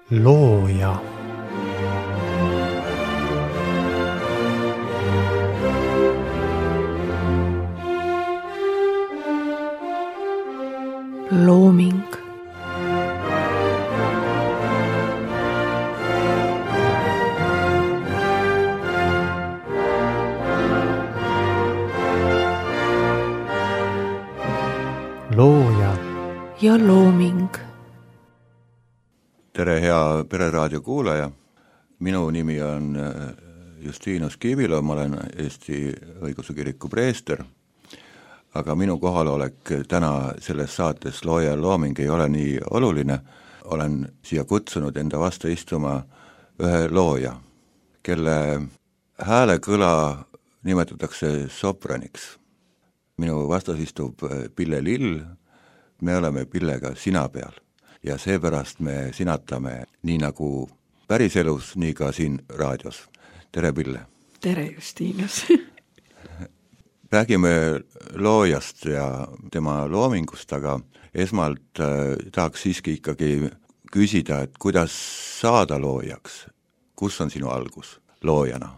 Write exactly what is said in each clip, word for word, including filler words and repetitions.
looja. Looming. Looja ja looming. Tere, hea Pereraadio kuulaja. Minu nimi on Justiinus Kivilo, ma olen Eesti Õigeusu Kiriku preester, aga minu kohalolek täna selles saates Looja ja looming ei ole nii oluline. Olen siia kutsunud enda vastu istuma ühe looja, kelle häälekõla nimetatakse sopraniks. Minu vastas istub Pille Lill, me oleme Pillega sina peal ja seepärast me sinatame nii nagu päriselus, nii ka siin raadios. Tere, Pille! Tere, Justiinus! Räägime loojast ja tema loomingust, aga esmalt äh, tahaks siiski ikkagi küsida, et kuidas saada loojaks? Kus on sinu algus loojana?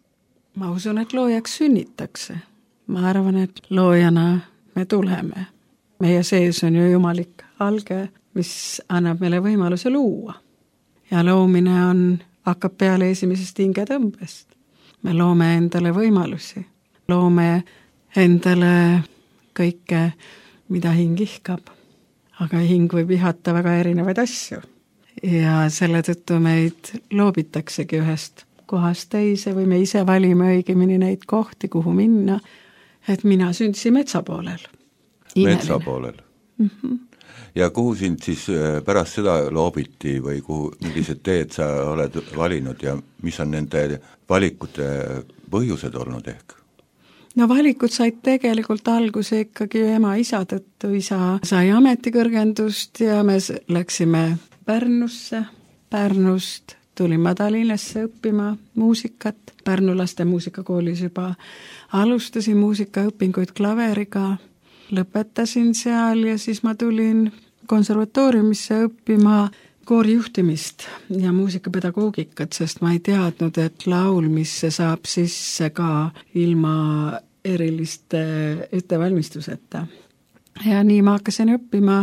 Ma usun, et loojaks sünnitakse. Ma arvan, et loojana me tuleme. Meie sees on ju jumalik alge, mis annab meile võimaluse luua. Ja loomine on, hakkab peale esimesest hingetõmbest. Me loome endale võimalusi. Loome endale kõike, mida hing ihkab. Aga hing võib ihata väga erinevaid asju. Ja selle tõttu meid loobitaksegi ühest kohast teise või me ise valime õigemini neid kohti, kuhu minna. Et mina sündsin metsa poolel. Imeline. Metsa poolel. Mm-hmm. Ja kuhu sind siis pärast seda loobiti või kuhu, millised teed sa oled valinud ja mis on nende valikute põhjused olnud ehk? No valikud said tegelikult alguse ikkagi ema-isa tõttu. Isa sai ametikõrgendust ja me läksime Pärnusse. Pärnust tulin ma Tallinnasse õppima muusikat. Pärnu laste muusikakoolis juba alustasin muusikaõpinguid klaveriga. Lõpetasin seal ja siis ma tulin konservatooriumisse õppima koorijuhtimist ja muusikapedagoogikat, sest ma ei teadnud, et laulmisse saab sisse ka ilma eriliste ettevalmistuseta. Ja nii ma hakkasin õppima.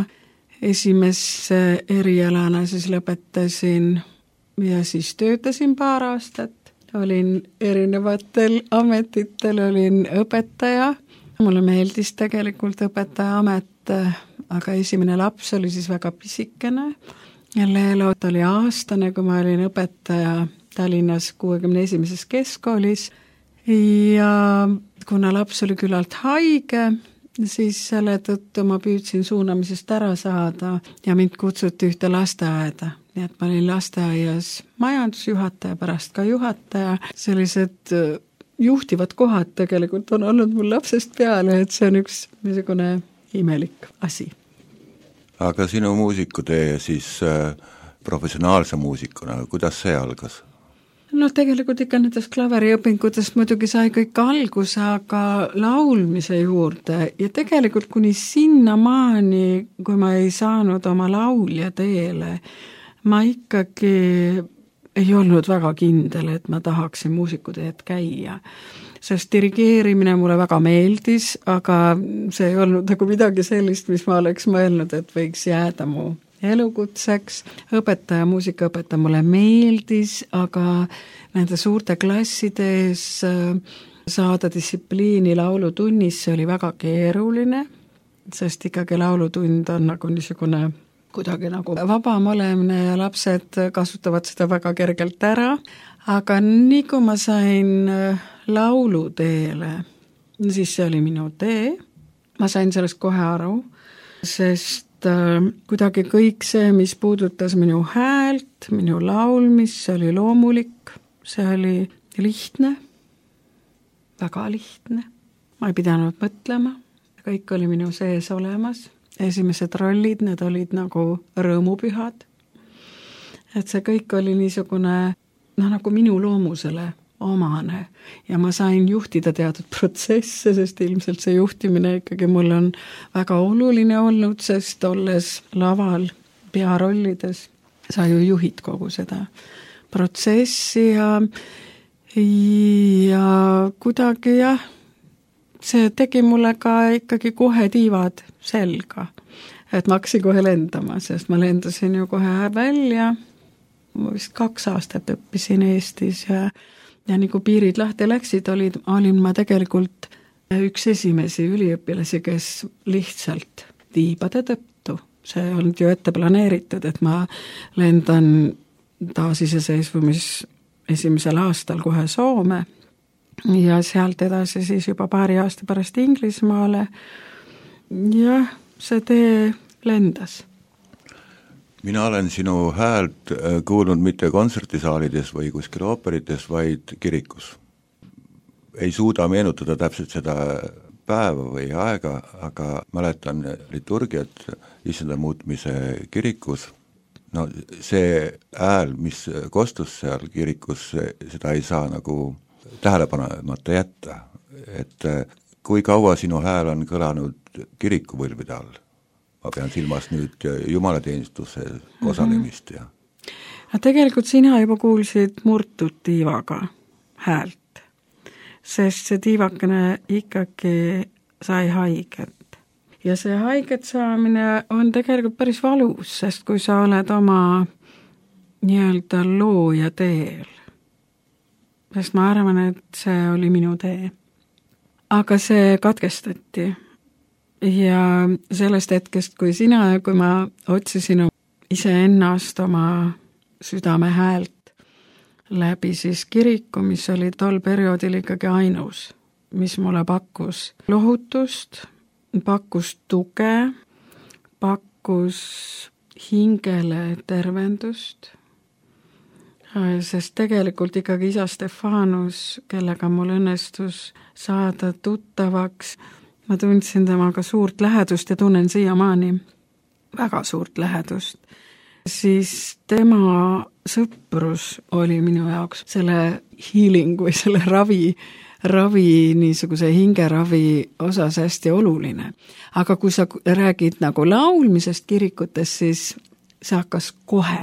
Esimese erialana siis lõpetasin ja siis töötasin paar aastat. Olin erinevatel ametitel, olin õpetaja. Mulle meeldis tegelikult õpetaja amet, aga esimene laps oli siis väga pisikene. Ja Leelot oli aastane, kui ma olin õpetaja Tallinnas kuuekümne esimeses keskkoolis. Ja kuna laps oli küllalt haige, siis selle tõttu ma püüdsin suunamisest ära saada ja mind kutsuti ühte lasteaeda. Nii et ma olin lasteaias majandusjuhataja, pärast ka juhataja. Sellised juhtivad kohad tegelikult on olnud mul lapsest peale, et see on üks niisugune imelik asi. Aga sinu muusikutee siis äh, professionaalse muusikuna, kuidas see algas? No tegelikult ikka nendest klaveriõpingutest muidugi sai kõik alguse, aga laulmise juurde ja tegelikult kuni sinna maani, kui ma ei saanud oma laulja teele, ma ikkagi ei olnud väga kindel, et ma tahaksin muusikuteed käia. Sest dirigeerimine mulle väga meeldis, aga see ei olnud nagu midagi sellist, mis ma oleks mõelnud, et võiks jääda mu elukutseks. Õpetaja, muusikaõpetaja mulle meeldis, aga nende suurte klassides saada distsipliini laulutunnis, see oli väga keeruline, sest ikkagi laulutund on nagu niisugune kuidagi nagu vabam olemine ja lapsed kasutavad seda väga kergelt ära. Aga nii kui ma sain lauluteele, siis see oli minu tee. Ma sain sellest kohe aru, sest kuidagi kõik see, mis puudutas minu häält, minu laulmist, see oli loomulik, see oli lihtne, väga lihtne. Ma ei pidanud mõtlema, kõik oli minu sees olemas. Esimesed rollid, need olid nagu rõõmupühad. Et see kõik oli niisugune, no nagu minu loomusele omane. Ja ma sain juhtida teatud protsesse, sest ilmselt see juhtimine ikkagi mul on väga oluline olnud, sest olles laval pearollides sa ju juhid kogu seda protsessi ja, ja kuidagi jah, see tegi mulle ka ikkagi kohe tiivad selga, et ma hakkasin kohe lendama, sest ma lendasin ju kohe välja, ma vist kaks aastat õppisin Eestis ja, ja nii kui piirid lahti läksid, olid, olin ma tegelikult üks esimesi üliõpilasi, kes lihtsalt tiibade tõttu, see ei olnud ju ette planeeritud, et ma lendan taasiseseisvumis esimesel aastal kohe Soome ja sealt edasi siis juba paari aasta pärast Inglismaale. Jah, see tee lendas. Mina olen sinu häält kuulnud mitte kontsertisaalides või kuskil ooperites, vaid kirikus. Ei suuda meenutada täpselt seda päeva või aega, aga mäletan liturgiat issanda muutmise kirikus. No see hääl, mis kostus seal kirikus, seda ei saa nagu tähelepanemata jätta. Et kui kaua sinu hääl on kõlanud kirikuvõlvide all? Ma pean silmas nüüd jumalateenistuse osalemist. Ja. Ja tegelikult sina juba kuulsid murtud tiivaga häält, sest see tiivakene ikkagi sai haiget. Ja see haiget saamine on tegelikult päris valus, sest kui sa oled oma nii-öelda looja teel, sest ma arvan, et see oli minu tee. Aga see katkestati. Ja sellest hetkest, kui sina ja kui ma otsisin iseennast oma südame häält läbi siis kiriku, mis oli tol perioodil ikkagi ainus, mis mulle pakkus lohutust, pakkus tuge, pakkus hingele tervendust, sest tegelikult ikkagi isa Stefanus, kellega mul õnnestus saada tuttavaks, ma tundsin temaga suurt lähedust ja tunnen siiamaani väga suurt lähedust. Siis tema sõprus oli minu jaoks selle healing või selle ravi, ravi, niisuguse hingeravi osas hästi oluline. Aga kui sa räägid nagu laulmisest kirikutes, siis see hakkas kohe.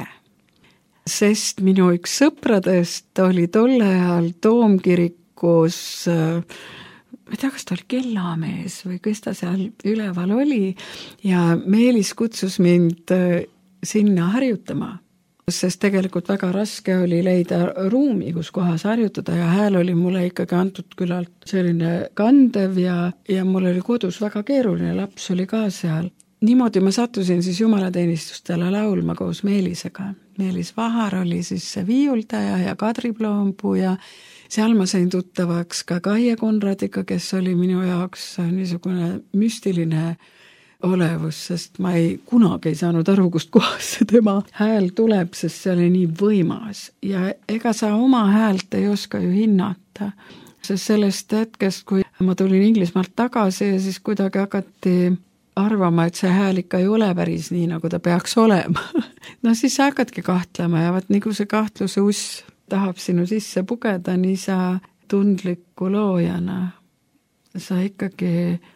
Sest minu üks sõpradest oli tolle ajal Toomkirikus ma ei tea, kas ta oli kellamees või kes ta seal üleval oli ja Meelis kutsus mind sinna harjutama, sest tegelikult väga raske oli leida ruumi, kus kohas harjutada ja hääl oli mulle ikkagi antud küllalt selline kandev ja, ja mul oli kodus väga keeruline, laps oli ka seal. Niimoodi ma sattusin siis jumalateenistustele laulma koos Meelisega. Meelis Vahar oli siis see viiuldaja ja Kadri Ploompuu ja seal ma sain tuttavaks ka Kaie Konradiga, kes oli minu jaoks niisugune müstiline olevus, sest ma ei kunagi ei saanud aru, kust kohas see tema hääl tuleb, sest see oli nii võimas. Ja ega sa oma häält ei oska ju hinnata, sest sellest hetkest, kui ma tulin Inglismaalt tagasi ja siis kuidagi hakati arvama, et see hääl ikka ei ole päris nii, nagu ta peaks olema. No siis sa hakkadki kahtlema ja vaat nagu see kahtluse uss tahab sinu sisse pugeda, nii sa tundliku loojana. Sa ikkagi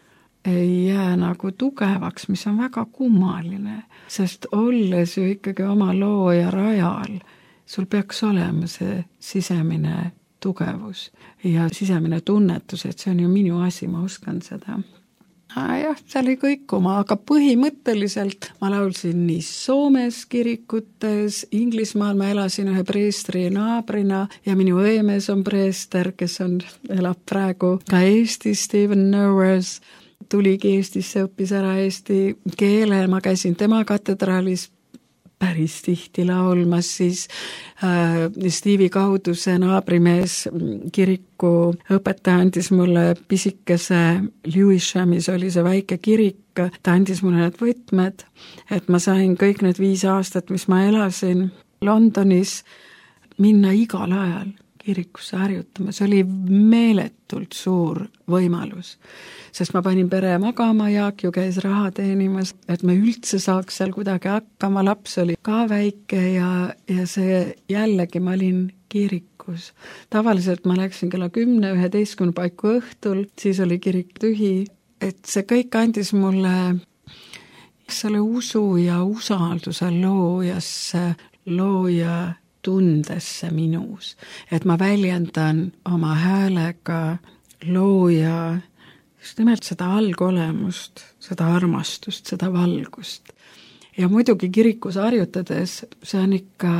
ei jää nagu tugevaks, mis on väga kummaline, sest olles ju ikkagi oma looja rajal, sul peaks olema see sisemine tugevus ja sisemine tunnetus, et see on ju minu asi, ma oskan seda. Ah, jah, see oli kõikuma, aga põhimõtteliselt ma laulsin nii Soomes kirikutes, Inglismaal ma elasin ühe preestri naabrina ja minu õemees on preester, kes on, elab praegu ka Eestis, Steven Nowers, tuligi Eestisse, õppis ära eesti keele, ma käisin tema katedraalis päris tihti laulmas, siis äh, Stevie Kauduse naabrimees kiriku õpetaja andis mulle pisikese Lewishamis oli see väike kirik, ta andis mulle need võtmed, et ma sain kõik need viis aastat, mis ma elasin Londonis, minna igal ajal kirikusse harjutama, see oli meeletult suur võimalus, sest ma panin pere magama, Jaak ju käis raha teenimas, et me üldse saaks seal kuidagi hakkama, laps oli ka väike ja, ja see jällegi ma olin kirikus. Tavaliselt ma läksin kella kümne, üheteistkümne paiku õhtul, siis oli kirik tühi, et see kõik andis mulle selle usu ja usalduse loojasse, looja tundesse minus. Et ma väljendan oma häälega looja just nimelt seda algolemust, seda armastust, seda valgust. Ja muidugi kirikus harjutades see on ikka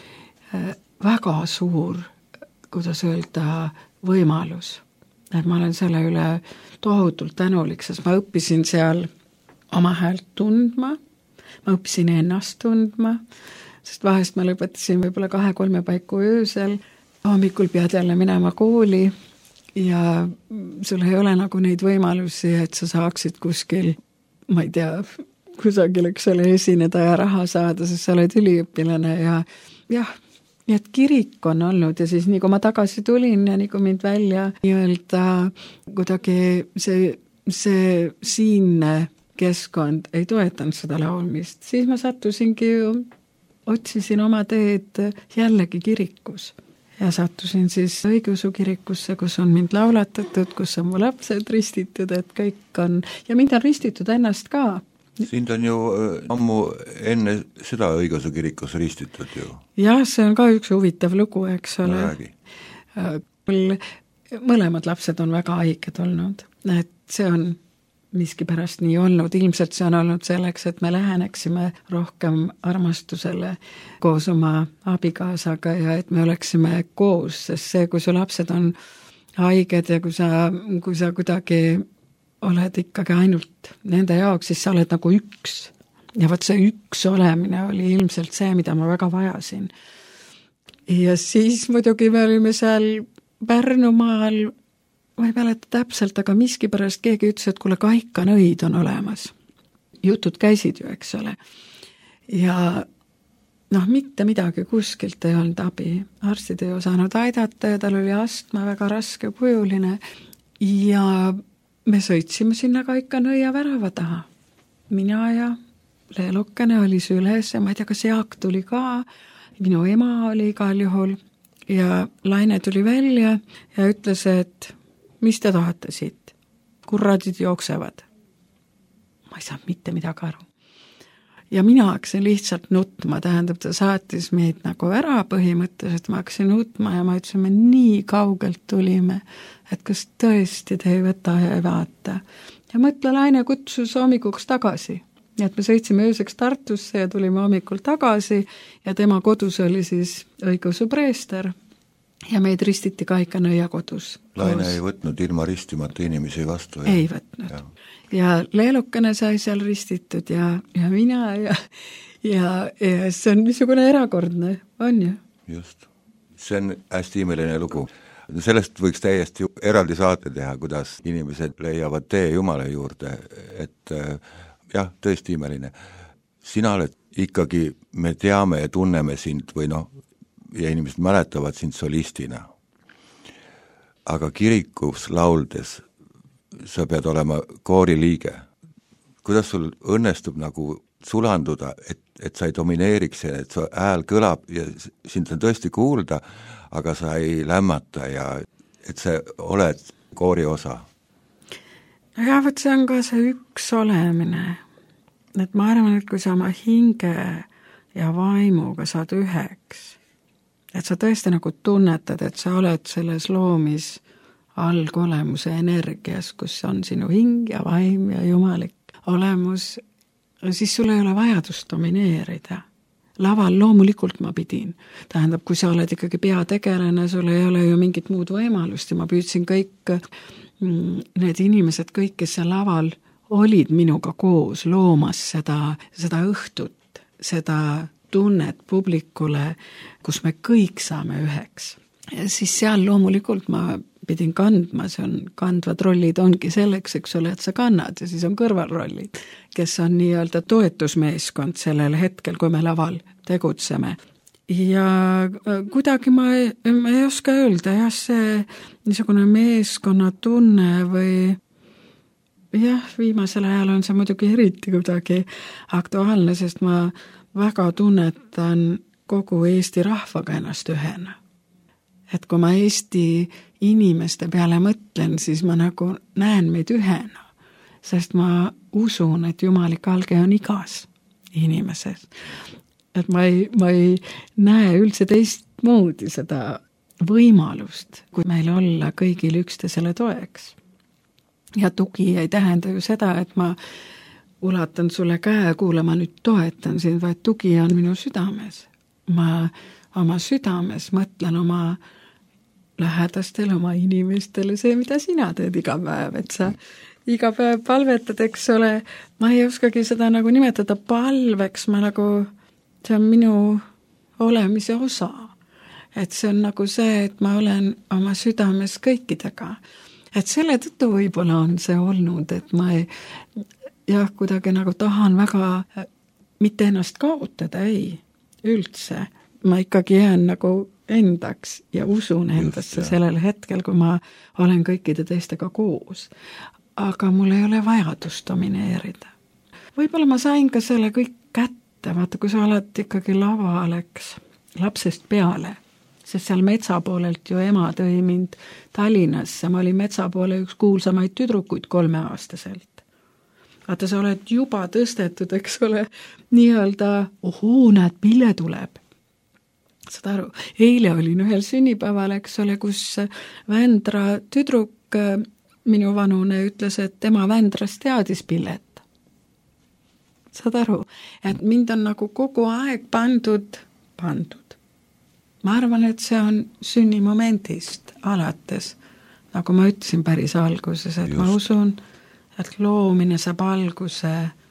väga suur, kuidas öelda, võimalus. Et ma olen selle üle tohutult tänulik, sest ma õppisin seal oma häält tundma, ma õppisin ennast tundma, sest vahest ma lõpetasin võib-olla kahe-kolme paiku öösel, hommikul pead jälle minema kooli ja sul ei ole nagu neid võimalusi, et sa saaksid kuskil, ma ei tea, kusagil, eks ole, esineda ja raha saada, sest sa oled üliõpilane ja jah, nii et kirik on olnud ja siis nii kui ma tagasi tulin ja nii kui mind välja nii-öelda kuidagi see, see siinne keskkond ei toetanud seda laulmist, siis ma sattusingi ju, otsisin oma teed jällegi kirikus ja sattusin siis õigeusu kirikusse, kus on mind laulatatud, kus on mu lapsed ristitud, et kõik on, ja mind on ristitud ennast ka. Sind on ju ammu enne seda õigeusu kirikus ristitud ju. Jah, see on ka üks huvitav lugu, eks ole. Mul mõlemad lapsed on väga haiged olnud, et see on miski pärast nii olnud. Ilmselt see on olnud selleks, et me läheneksime rohkem armastusele koos oma abikaasaga ja et me oleksime koos, sest see, kui su lapsed on haiged ja kui sa, kui sa kuidagi oled ikkagi ainult nende jaoks, siis sa oled nagu üks. Ja võt see üks olemine oli ilmselt see, mida ma väga vajasin. Ja siis muidugi me olime seal Pärnumaal, ma ei mäleta täpselt, aga miski pärast keegi ütles, et kuule, kaikanõid on olemas. Jutud käisid ju, eks ole. Ja noh, mitte midagi kuskilt ei olnud abi. Arstid ei osanud aidata ja tal oli astma väga raske kujuline ja me sõitsime sinna kaikanõia värava taha. Mina ja Leelukene oli süles ja ma ei tea, kas Jaak tuli ka, minu ema oli igal juhul ja Laine tuli välja ja ütles, et mis te tahate siit? Kurradid jooksevad. Ma ei saanud mitte midagi aru. Ja mina hakkasin lihtsalt nutma, tähendab, ta saatis meid nagu ära põhimõtteliselt, ma hakkasin nutma ja ma ütlesin, me nii kaugelt tulime, et kas tõesti te ei võta ja ei vaata. Ja mõtle, Laine kutsus hommikuks tagasi. Nii et me sõitsime ööseks Tartusse ja tulime hommikul tagasi ja tema kodus oli siis õigeusu preester ja meid ristiti kaikanõia kodus. Laine koos. Ei võtnud ilma ristimata inimesi vastu. Ja? Ei võtnud. Ja. Ja Leelukene sai seal ristitud ja, ja mina ja, ja, ja see on niisugune erakordne, on ju? Just. See on hästi imeline lugu. Sellest võiks täiesti eraldi saate teha, kuidas inimesed leiavad tee Jumala juurde, et jah, tõesti imeline. Sina oled ikkagi, me teame ja tunneme sind või noh, ja inimesed mäletavad sind solistina. Aga kirikus lauldes sa pead olema kooriliige. Kuidas sul õnnestub nagu sulanduda, et, et sa ei domineeriks, et su hääl kõlab ja sind on tõesti kuulda, aga sa ei lämmata ja et sa oled koori osa? No jah, võt see on ka see üks olemine. Et ma arvan, et kui sa oma hinge ja vaimuga saad üheks, et sa tõesti nagu tunnetad, et sa oled selles loomis algolemuse energias, kus on sinu hing ja vaim ja jumalik olemus, siis sul ei ole vajadust domineerida. Laval loomulikult ma pidin. Tähendab, kui sa oled ikkagi peategelane, sul ei ole ju mingit muud võimalust ja ma püüdsin kõik need inimesed, kõik, kes seal laval olid minuga koos loomas seda, seda õhtut, seda tunnet publikule, kus me kõik saame üheks. Ja siis seal loomulikult ma pidin kandma, see on kandvad rollid ongi selleks, eks ole, et sa kannad ja siis on kõrvalrollid, kes on nii-öelda toetusmeeskond sellel hetkel, kui me laval tegutseme. Ja kuidagi ma ei, ma ei oska öelda, jah, see niisugune meeskonna tunne või jah, viimasel ajal on see muidugi eriti kuidagi aktuaalne, sest ma väga tunnetan kogu Eesti rahvaga ennast ühena. Et kui ma Eesti inimeste peale mõtlen, siis ma nagu näen meid ühena, sest ma usun, et jumalik alge on igas inimeses. et ma ei, ma ei näe üldse teistmoodi seda võimalust, kui meil olla kõigil üksteisele toeks. Ja tugi ei tähenda ju seda, et ma ulatan sulle käe, kuule, ma nüüd toetan sind, vaid tugi on minu südames. Ma oma südames mõtlen oma lähedastele, oma inimestele see, mida sina teed iga päev, et sa iga päev palvetad, eks ole, ma ei oskagi seda nagu nimetada palveks, ma nagu, see on minu olemise osa. Et see on nagu see, et ma olen oma südames kõikidega. Et selle tõttu võib-olla on see olnud, et ma ei, jah, kuidagi nagu tahan väga mitte ennast kaotada, ei, üldse. Ma ikkagi jään nagu endaks ja usun endasse Just, sellel hetkel, kui ma olen kõikide teistega koos. Aga mul ei ole vajadust domineerida. Võib-olla ma sain ka selle kõik kätte, vaata, kui sa oled ikkagi lava, Alex, lapsest peale, sest seal metsa poolelt ju ema tõi mind Tallinnasse, ma olin metsa poole üks kuulsamaid tüdrukuid kolmeaastaselt. Vaata, sa oled juba tõstetud, eks ole, nii-öelda, ohoo, näed, Pille tuleb. Saad aru, eile olin ühel sünnipäeval, eks ole, kus Vändra tüdruk minu vanune ütles, et tema Vändrast teadis Pillet. Saad aru, et mind on nagu kogu aeg pandud, pandud. Ma arvan, et see on sünnimomendist alates, nagu ma ütlesin päris alguses, et Just. Ma usun, et loomine saab alguse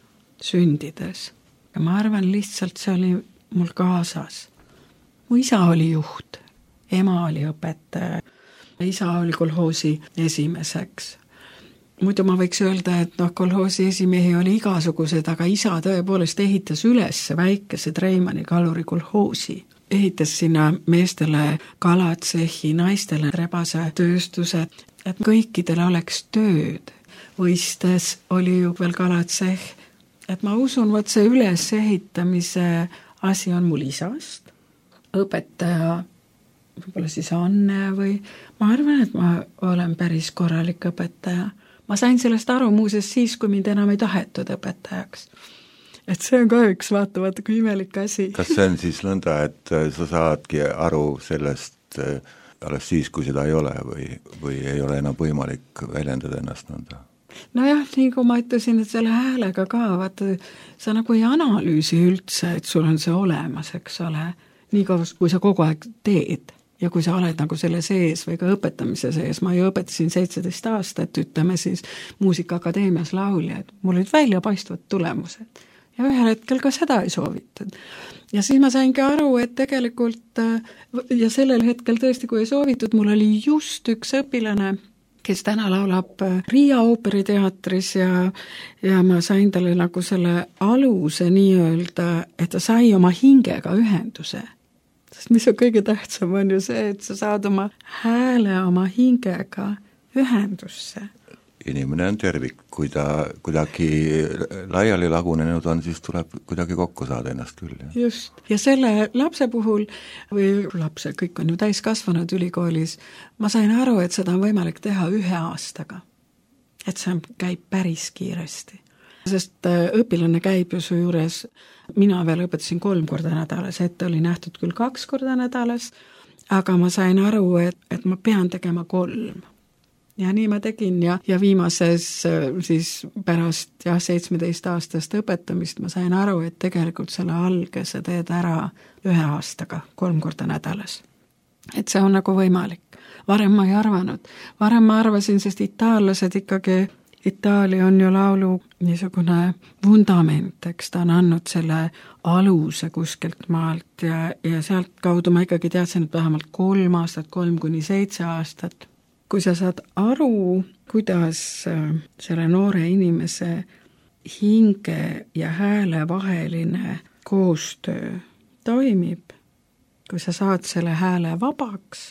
sündides. Ja ma arvan lihtsalt, see oli mul kaasas. Mu isa oli juht, ema oli õpetaja, isa oli kolhoosi esimeseks. Muidu ma võiks öelda, et noh, kolhoosi esimehi oli igasugused, aga isa tõepoolest ehitas üles väikese Treimani kaluri kolhoosi. Ehitas sinna meestele kalatsehi, naistele rebase tööstuse, et kõikidele oleks tööd. Võistes oli ju veel kalatseh, et ma usun, et see ülesehitamise asi on mul isast. Õpetaja, võib-olla siis Anne või ma arvan, et ma olen päris korralik õpetaja. Ma sain sellest aru muuses siis, kui mind enam ei tahetud õpetajaks. Et see on ka üks, vaata, vaata, kui imelik asi. Kas see on siis nõnda, et sa saadki aru sellest alles siis, kui seda ei ole või, või ei ole enam võimalik väljendada ennast nõnda? Nojah, nii kui ma ütlesin, et selle häälega ka, vaata, sa nagu ei analüüsi üldse, et sul on see olemas, eks ole. Nii kui sa kogu aeg teed ja kui sa oled nagu selle sees või ka õpetamise sees, ma ju õpetasin seitseteist aastat, ütleme siis Muusikaakadeemias lauljaid, mul olid välja paistvad tulemused ja ühel hetkel ka seda ei soovitud. Ja siis ma saingi aru, et tegelikult ja sellel hetkel tõesti, kui ei soovitud, mul oli just üks õpilane, kes täna laulab Riia ooperiteatris ja, ja ma sain talle nagu selle aluse nii-öelda, et ta sai oma hingega ühenduse. Sest mis on kõige tähtsam on ju see, et sa saad oma hääle oma hingega ühendusse. Inimene on tervik, kui ta kuidagi laiali lagunenud on, siis tuleb kuidagi kokku saada ennast küll. Ja. Just, ja selle lapse puhul, või lapse, kõik on ju täiskasvanud ülikoolis, ma sain aru, et seda on võimalik teha ühe aastaga. Et see käib päris kiiresti. Sest õpilane käib ju su juures, mina veel õpetasin kolm korda nädalas, ette oli nähtud küll kaks korda nädalas, aga ma sain aru, et, et ma pean tegema kolm. Ja nii ma tegin ja, ja viimases siis pärast jah, seitsmeteist aastast õpetamist ma sain aru, et tegelikult selle alge sa teed ära ühe aastaga, kolm korda nädalas. Et see on nagu võimalik. Varem ma ei arvanud. Varem ma arvasin, sest itaallased ikkagi, Itaalia on ju laulu niisugune vundament, eks ta on andnud selle aluse kuskilt maalt ja, ja sealt kaudu ma ikkagi teadsin, et vähemalt kolm aastat, kolm kuni seitse aastat. Kui sa saad aru, kuidas selle noore inimese hinge ja hääle vaheline koostöö toimib, kui sa saad selle hääle vabaks,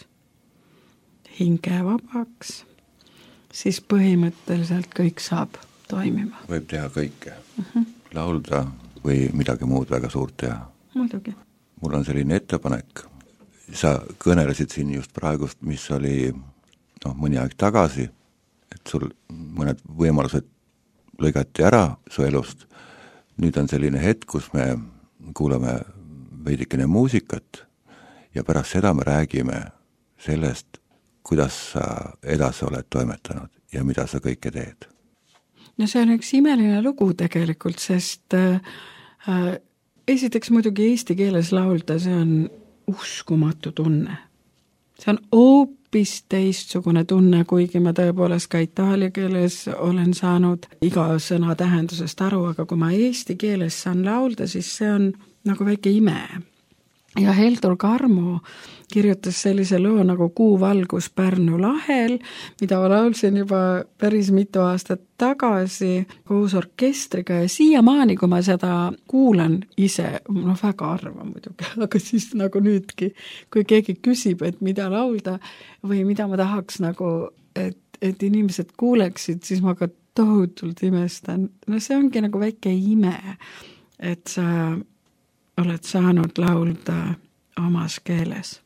hinge vabaks, siis põhimõtteliselt kõik saab toimima. Võib teha kõike. Uh-huh. Laulda või midagi muud väga suurt teha. Muidugi. Mul on selline ettepanek. Sa kõnelesid siin just praegust, mis oli noh, mõni aeg tagasi, et sul mõned võimalused lõigati ära su elust. Nüüd on selline hetk, kus me kuulame veidikene muusikat ja pärast seda me räägime sellest, kuidas sa edasi oled toimetanud ja mida sa kõike teed. No see on üks imeline lugu tegelikult, sest äh, esiteks muidugi eesti keeles laulda, see on uskumatu tunne. See on hoopis teistsugune tunne, kuigi ma tõepoolest ka itaalia keeles olen saanud iga sõna tähendusest aru, aga kui ma eesti keeles saan laulda, siis see on nagu väike ime. Ja Heldur Karmo kirjutas sellise loo nagu Kuu valgus Pärnu lahel, mida ma laulsin juba päris mitu aastat tagasi koos orkestriga ja siiamaani, kui ma seda kuulan ise, no väga harva muidugi, aga siis nagu nüüdki, kui keegi küsib, et mida laulda või mida ma tahaks nagu, et, et inimesed kuuleksid, siis ma ka tohutult imestan. No see ongi nagu väike ime, et sa oled saanud laulda omas keeles.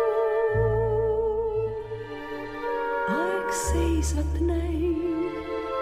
Seisat näin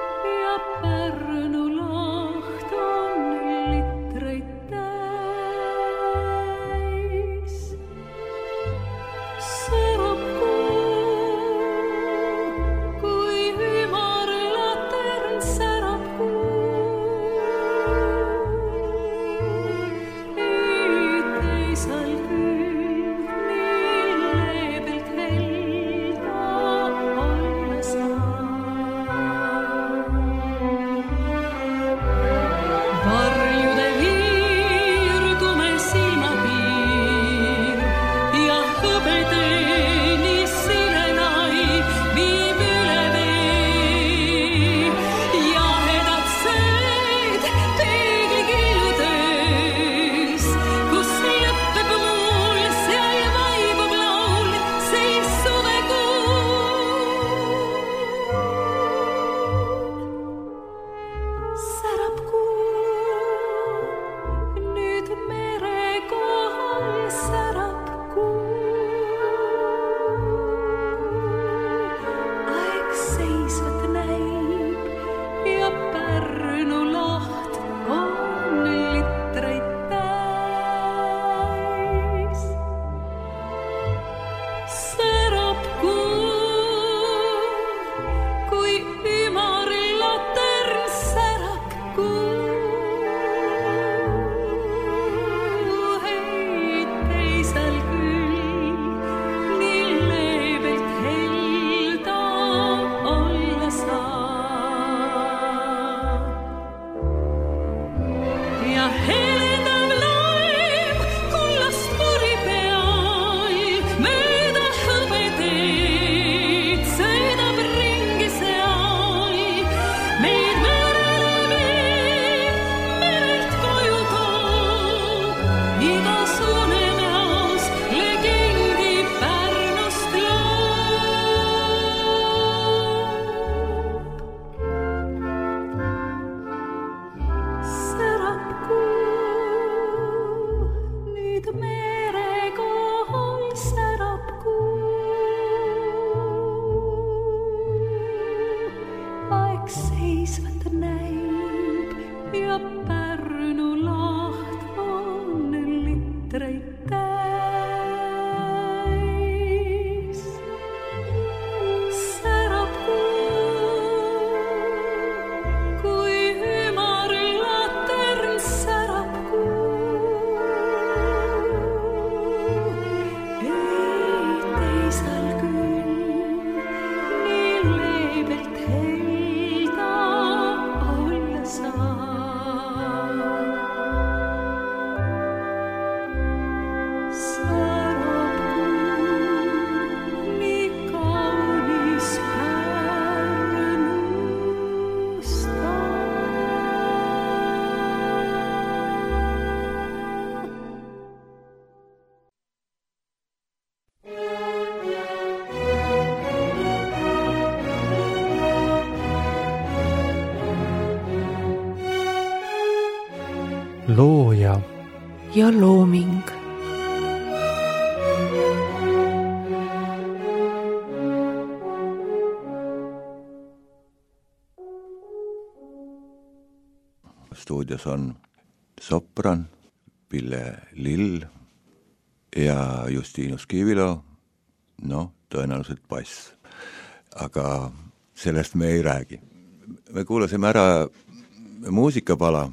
looja ja looming. Stuudios on sopran Pille Lill ja Justiinus Kiivilo, no tõenäoliselt bass. Aga sellest me ei räägi. Me kuulasime ära muusikapala.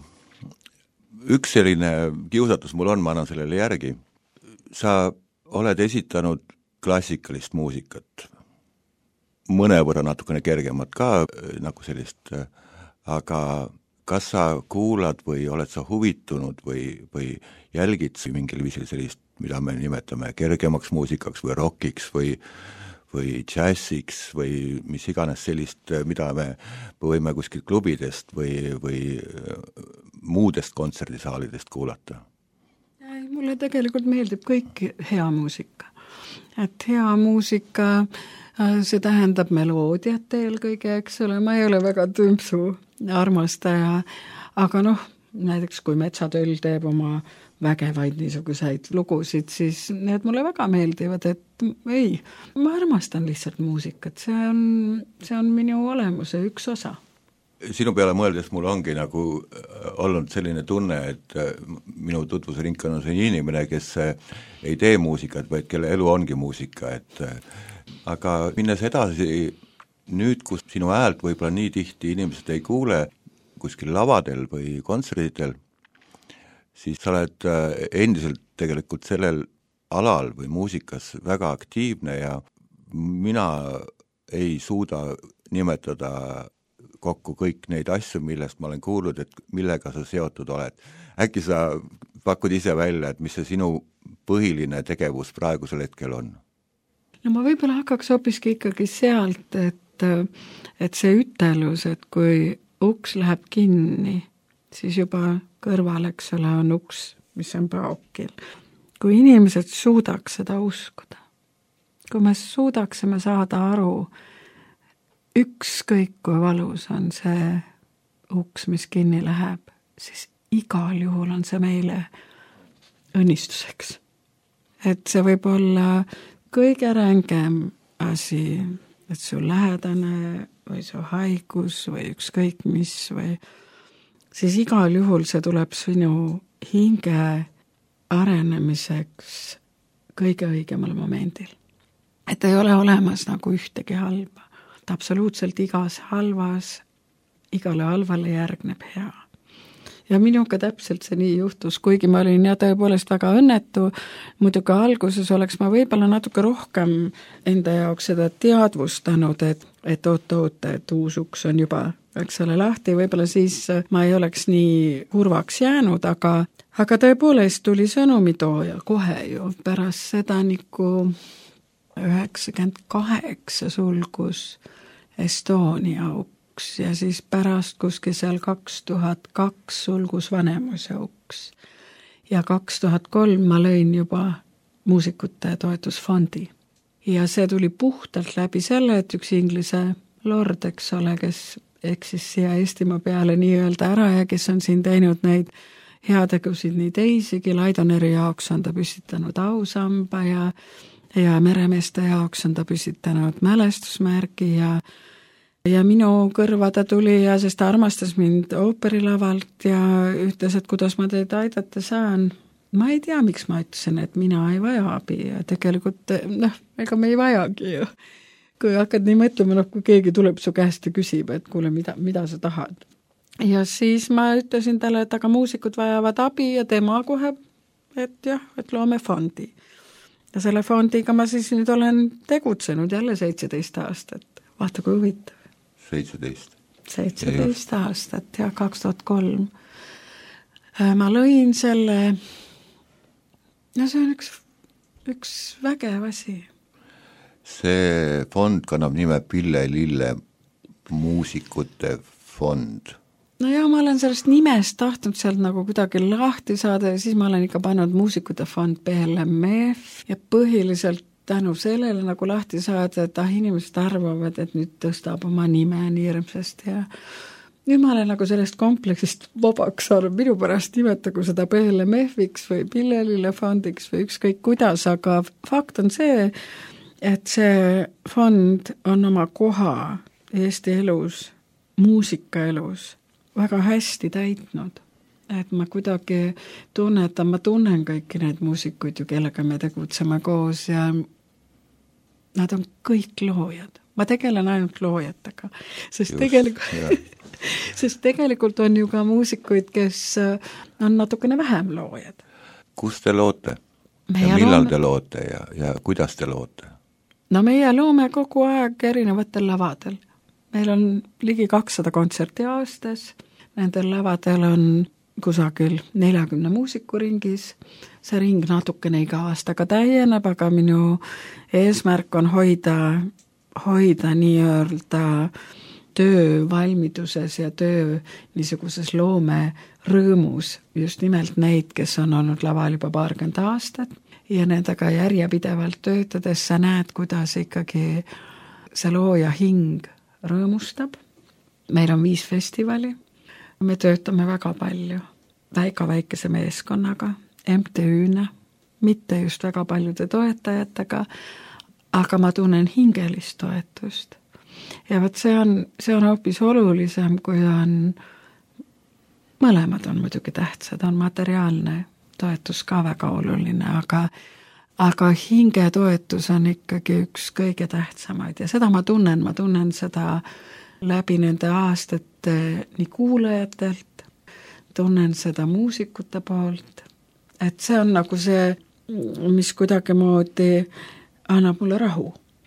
Üks selline kiusatus mul on, ma annan sellele järgi. Sa oled esitanud klassikalist muusikat. Mõnevõrra natukene kergemat ka, nagu sellist, aga kas sa kuulad või oled sa huvitunud või, või jälgid mingil viisil sellist, mida me nimetame kergemaks muusikaks või rockiks või, või džässiks või mis iganes sellist, mida me võime kuskilt klubidest või, või muudest kontserdisaalidest kuulata? Mulle tegelikult meeldib kõik hea muusika. Et hea muusika, see tähendab meloodiat eelkõige, eks ole, ma ei ole väga tümpsu armastaja, aga noh, näiteks kui Metsatöll teeb oma vägevaid niisuguseid lugusid, siis need mulle väga meeldivad, et ei, ma armastan lihtsalt muusikat, see on, see on minu olemuse üks osa. Sinu peale mõeldes mul ongi nagu olnud selline tunne, et minu tutvusringkond on see inimene, kes ei tee muusikat, vaid kelle elu ongi muusika, et aga minnes edasi nüüd, kus sinu häält võib-olla nii tihti inimesed ei kuule kuskil lavadel või kontserdidel, siis sa oled endiselt tegelikult sellel alal või muusikas väga aktiivne ja mina ei suuda nimetada kokku kõik neid asju, millest ma olen kuulnud, et millega sa seotud oled. Äkki sa pakud ise välja, et mis see sinu põhiline tegevus praegusel hetkel on? No ma võib-olla hakkaks hoopiski ikkagi sealt, et, et see ütelus, et kui uks läheb kinni, siis juba kõrval, eks ole, on uks, mis on paokil. Kui inimesed suudaks seda uskuda, kui me suudaksime saada aru, ükskõik kui valus on see uks, mis kinni läheb, siis igal juhul on see meile õnnistuseks. Et see võib olla kõige rängem asi, et su lähedane või su haigus või ükskõik mis või siis igal juhul see tuleb sinu hinge arenemiseks kõige õigemal momendil. Et ei ole olemas nagu ühtegi halba. Et absoluutselt igas halvas, igale halvale järgneb hea. Ja minuga täpselt see nii juhtus, kuigi ma olin ja tõepoolest väga õnnetu, muidugi alguses oleks ma võib-olla natuke rohkem enda jaoks seda teadvustanud, et, et oot-oot, et uus uks on juba, eks ole, lahti, võib-olla siis ma ei oleks nii kurvaks jäänud, aga, aga tõepoolest tuli sõnumitooja kohe ju pärast seda nagu üheksakümmend kaheksa sulgus Estonia uks ja siis pärast kuskil seal kaks tuhat kaks sulgus Vanemuise uks ja kaks tuhat kolm ma lõin juba muusikute toetusfondi ja see tuli puhtalt läbi selle, et üks Inglise lord, eks ole, kes eksis siia Eestimaa peale nii-öelda ära ja kes on siin teinud neid heategusid nii teisigi, Laidoneri jaoks on ta püstitanud ausamba ja ja meremeeste jaoks on ta püstitanud mälestusmärgi ja ja minu kõrva ta tuli ja sest ta armastas mind ooperilavalt ja ütles, et kuidas ma teid aidata saan. Ma ei tea, miks ma ütlesin, et mina ei vaja abi ja tegelikult, noh, ega me ei vajagi ju. Kui hakkad nii mõtlema, noh, kui keegi tuleb su käest ja küsib, et kuule, mida, mida sa tahad. Ja siis ma ütlesin talle, et aga muusikud vajavad abi ja tema kohe, et jah, et loome fondi. Ja selle fondiga ma siis nüüd olen tegutsenud jälle seitseteist aastat. Vaata, kui huvitav. seitseteist. seitseteist aastat ja kaks tuhat kolm. Ma lõin selle, no see on üks, üks vägev asi. See fond kannab nime Pille Lille muusikute fond. No ja ma olen sellest nimest tahtnud sealt nagu kuidagi lahti saada ja siis ma olen ikka pannud muusikute fond P L M F ja põhiliselt tänu sellele nagu lahti saada, et ah, inimesed arvavad, et nüüd tõstab oma nime nii hirmsasti ja nüüd ma olen nagu sellest kompleksist vabaks saanud, minu pärast nimetagu seda P L M F-iks või Pillelille fondiks või ükskõik kuidas, aga fakt on see, et see fond on oma koha Eesti elus, muusikaelus väga hästi täitnud. Et ma kuidagi tunnetan, ma tunnen kõiki need muusikuid ju, kellega me tegutseme koos ja nad on kõik loojad. Ma tegelen ainult loojatega, sest Just, tegelikult, sest tegelikult on ju ka muusikuid, kes on natukene vähem loojad. Kus te loote? Meie ja millal loome... te loote ja, ja kuidas te loote? No meie loome kogu aeg erinevatel lavadel. Meil on ligi kakssada kontserti aastas, nendel lavadel on kusagil neljakümne muusiku ringis, see ring natukene iga aastaga täieneb, aga minu eesmärk on hoida, hoida nii-öelda töö valmiduses ja töö niisuguses loome rõõmus just nimelt neid, kes on olnud laval juba paarkümmend aastat ja nendega järjepidevalt töötades sa näed, kuidas ikkagi see looja hing rõõmustab. Meil on viis festivali, me töötame väga palju, väga väikese meeskonnaga, M T Ü-na, mitte just väga paljude toetajatega, aga ma tunnen hingelist toetust. Ja võt see on, see on hoopis olulisem, kui on, mõlemad on muidugi tähtsad, on materiaalne toetus ka väga oluline, aga, aga hinge toetus on ikkagi üks kõige tähtsamaid ja seda ma tunnen, ma tunnen seda läbi nende aastate nii kuulajatelt, tunnen seda muusikute poolt, et see on nagu see, mis kuidagi moodi annab mulle rahu,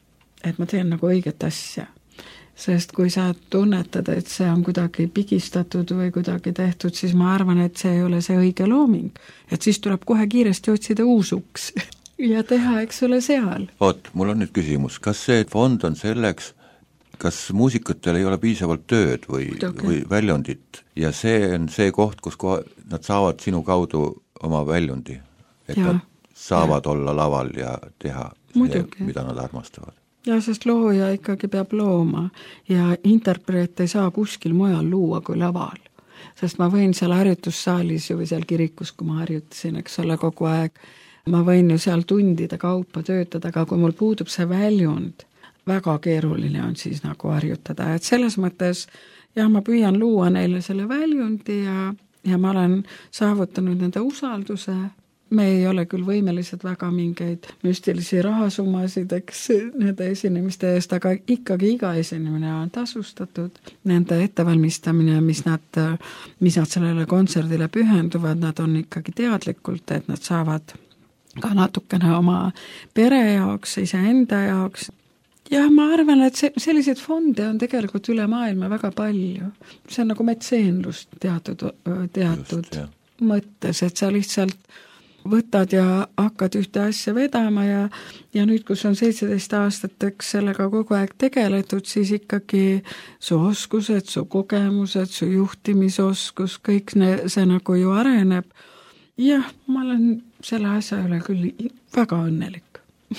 et ma teen nagu õiget asja. Sest kui sa tunnetad, et see on kuidagi pigistatud või kuidagi tehtud, siis ma arvan, et see ei ole see õige looming. Et siis tuleb kohe kiiresti otsida uusuks ja teha, eks ole, seal. Oot, mul on nüüd küsimus, kas see fond on selleks, kas muusikutel ei ole piisavalt tööd või, või väljundit ja see on see koht, kus koha, nad saavad sinu kaudu oma väljundi, et ja, nad saavad ja. olla laval ja teha see, mida nad armastavad. Ja, sest looja ikkagi peab looma ja interpreet ei saa kuskil mujal luua kui laval. Sest ma võin seal harjutussaalis ju või seal kirikus, kui ma harjutasin, eks ole, kogu aeg, ma võin ju seal tundide kaupa töötada, aga kui mul puudub see väljund, väga keeruline on siis nagu harjutada, et selles mõttes jah, ma püüan luua neile selle väljundi ja, ja ma olen saavutanud nende usalduse. Me ei ole küll võimelised väga mingeid müstilisi rahasummasid, eks nende esinemiste eest, aga ikkagi iga esinemine on tasustatud. Nende ettevalmistamine, mis nad, mis nad sellele kontserdile pühenduvad, nad on ikkagi teadlikult, et nad saavad ka natukene oma pere jaoks, iseenda jaoks. Jah, ma arvan, et see, selliseid fonde on tegelikult üle maailma väga palju. See on nagu metseenlust teatud, teatud Just, mõttes, et sa lihtsalt võtad ja hakkad ühte asja vedama ja, ja nüüd, kus on seitseteist aastateks sellega kogu aeg tegeletud, siis ikkagi su oskused, su kogemused, su juhtimisoskus, kõik ne, see nagu ju areneb. Jah, ma olen selle asja üle küll väga õnnelik.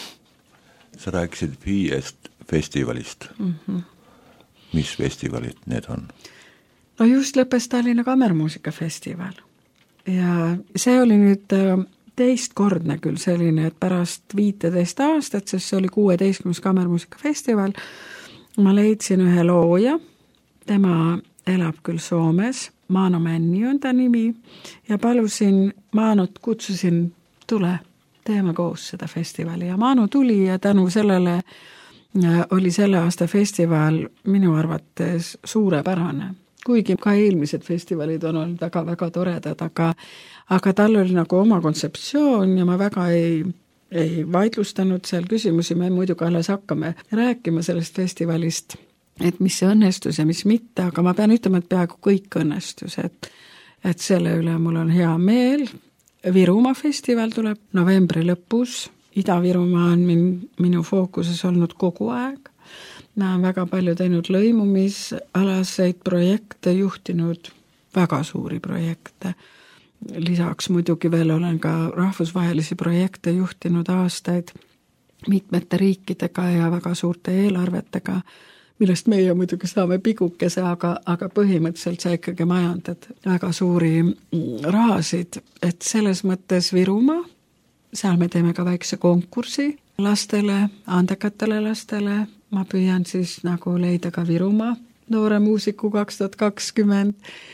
Sa rääkisid viiest festivalist. Mm-hmm. Mis festivalid need on? No just lõppes Tallinna Kammermuusikafestival. Ja see oli nüüd teistkordne küll selline, et pärast viiteist aastat, sest see oli kuueteistkümnes Kammermuusikafestival, ma leidsin ühe looja, tema elab küll Soomes, Maano Männi on ta nimi, ja palusin, Maanot kutsusin, tule, teeme koos seda festivali, ja Maano tuli ja tänu sellele oli selle aasta festival minu arvates suurepärane. Kuigi ka eelmised festivalid on olnud väga-väga toredad, aga, aga tal oli nagu oma kontseptsioon ja ma väga ei, ei vaidlustanud seal küsimusi, me muidugi alles hakkame rääkima sellest festivalist, et mis see õnnestus ja mis mitte, aga ma pean ütlema, et peaaegu kõik õnnestus, et, et selle üle mul on hea meel. Virumaa festival tuleb novembri lõpus, Ida-Virumaa on min, minu fookuses olnud kogu aeg. Ma olen väga palju teinud lõimumisalaseid projekte, juhtinud väga suuri projekte. Lisaks muidugi veel olen ka rahvusvahelisi projekte juhtinud aastaid mitmete riikidega ja väga suurte eelarvetega. millest meie muidugi saame pigukese, aga, aga põhimõtteliselt sa ikkagi majandad väga suuri rahasid, et selles mõttes Virumaa, seal me teeme ka väikse konkursi lastele, andekatele lastele, ma püüan siis nagu leida ka Virumaa noore muusiku kaks tuhat kakskümmend,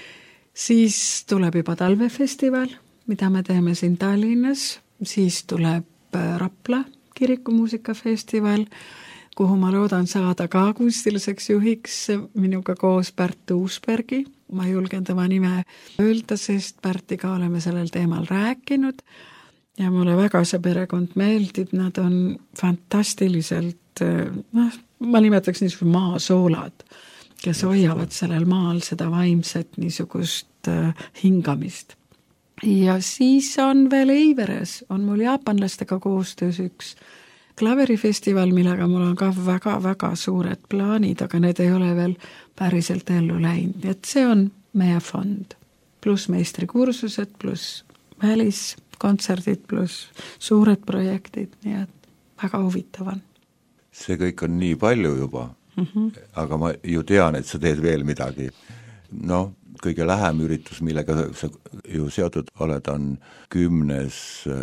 siis tuleb juba talvefestival, mida me teeme siin Tallinnas, siis tuleb Rapla kirikumuusikafestival, kuhu ma loodan saada ka kunstiliseks juhiks minuga koos Pärt Uusbergi. Ma julgen tema nime öelda, sest Pärtiga oleme sellel teemal rääkinud ja mulle väga see perekond meeldib, nad on fantastiliselt, noh, ma nimetaks niisugune maasoolad, kes hoiavad sellel maal seda vaimset niisugust hingamist. Ja siis on veel Eiveres, on mul jaapanlastega koostöös üks klaverifestival, millega mul on ka väga-väga suured plaanid, aga need ei ole veel päriselt ellu läinud. Et see on meie fond, pluss meistrikursused, pluss väliskontserdid, pluss suured projektid, nii et väga huvitav on. See kõik on nii palju juba, mm-hmm. aga ma ju tean, et sa teed veel midagi. No, kõige lähem üritus, millega sa ju seotud oled, on kümnes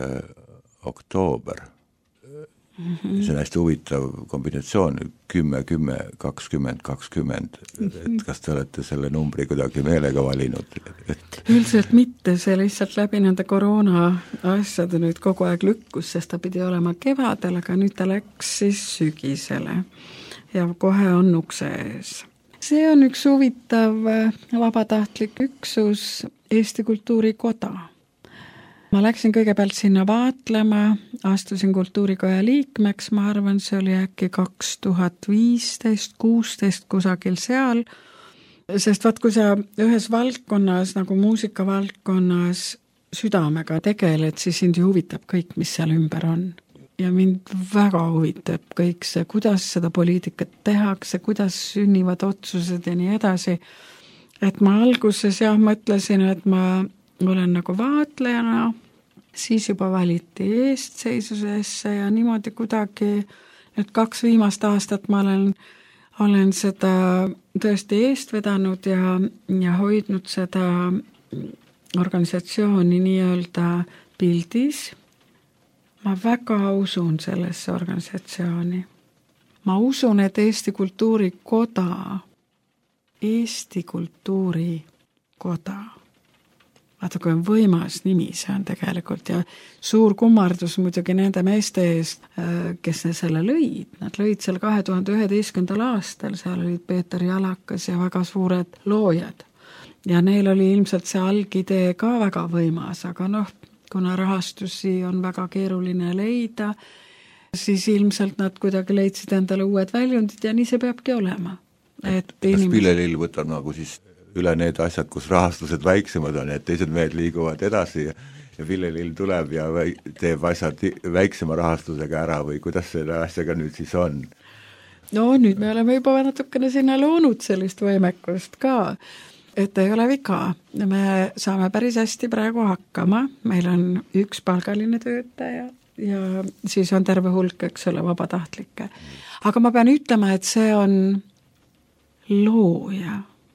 oktoober. Mm-hmm. See on hästi huvitav kombinatsioon, kümme, kümme, kakskümmend, kakskümmend. Et kas te olete selle numbri kuidagi meelega valinud? Et... Üldiselt mitte, see lihtsalt läbi nende koroona asjade nüüd kogu aeg lükkus, sest ta pidi olema kevadel, aga nüüd ta läks siis sügisele ja kohe on ukse ees. See on üks huvitav vabatahtlik üksus Eesti Kultuurikoda. Ma läksin kõigepealt sinna vaatlema, astusin kultuurikoja liikmeks, ma arvan, see oli äkki kaks tuhat viisteist, kuusteist kusagil seal, sest vaat kui sa ühes valdkonnas, nagu muusikavaldkonnas südamega tegeled, siis sind ju huvitab kõik, mis seal ümber on. Ja mind väga huvitab kõik see, kuidas seda poliitikat tehakse, kuidas sünnivad otsused ja nii edasi. Et ma alguses jah mõtlesin, et ma olen nagu vaatlejana, siis juba valiti eestseisusesse ja niimoodi kuidagi, et kaks viimast aastat ma olen, olen seda tõesti eest vedanud ja, ja hoidnud seda organisatsiooni nii-öelda pildis. Ma väga usun sellesse organisatsiooni. Ma usun, et Eesti Kultuurikoda, Eesti Kultuurikoda, vaata kui on võimas nimi, see on tegelikult ja suur kummardus muidugi nende meeste eest, kes ne selle lõid. Nad lõid selle kahe tuhande üheteistkümnendal aastal, seal olid Peeter Jalakas ja väga suured loojad. Ja neil oli ilmselt see algidee ka väga võimas, aga noh, kuna rahastusi on väga keeruline leida, siis ilmselt nad kuidagi leidsid endale uued väljundid ja nii see peabki olema. Et kas inimesed... Pillelill võtab nagu siis üle need asjad, kus rahastused väiksemad on, et teised mehed liiguvad edasi ja, ja Pillelill tuleb ja teeb asjad väiksema rahastusega ära või kuidas selle asjaga nüüd siis on? No nüüd me oleme juba natukene sinna loonud sellist võimekust ka, et ei ole viga. Me saame päris hästi praegu hakkama, meil on üks palgaline töötaja ja siis on terve hulk, eks ole, vabatahtlikke. Aga ma pean ütlema, et see on looja.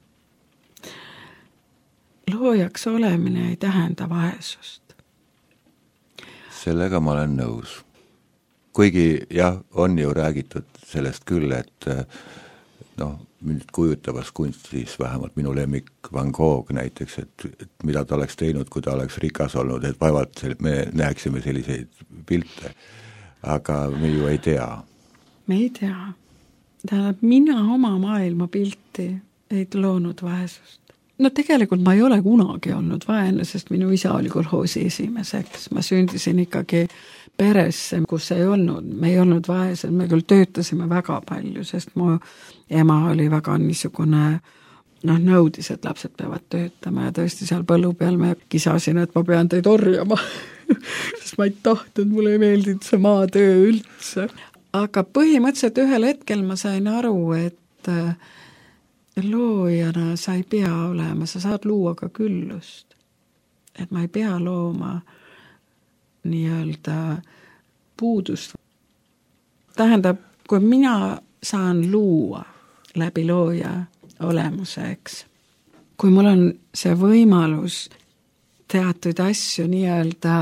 Loojaks olemine ei tähenda vaesust. Sellega ma olen nõus. Kuigi jah, on ju räägitud sellest küll, et noh, nüüd kujutavas kunstis, vähemalt minu lemmik Van Gogh näiteks, et, et mida ta oleks teinud, kui ta oleks rikas olnud, et vaevalt me näeksime selliseid pilte, aga me ju ei tea. Me ei tea. Tähendab, mina oma maailma pilti ei loonud vaesust. No tegelikult ma ei ole kunagi olnud vaene, sest minu isa oli kolhoosi esimeseks. Ma sündisin ikkagi peresse, kus ei olnud, me ei olnud vaesed, me küll töötasime väga palju, sest mu ema oli väga niisugune, noh, nõudis, et lapsed peavad töötama ja tõesti seal põllu peal me kisasin, et ma pean teid orjama, sest ma ei tahtnud, mulle ei meeldinud see maatöö üldse. Aga põhimõtteliselt ühel hetkel ma sain aru, et loojana sa ei pea olema, sa saad luua ka küllust. Et ma ei pea looma nii-öelda puudust. Tähendab, kui mina saan luua läbi looja olemuse, eks. Kui mul on see võimalus teatud asju nii-öelda,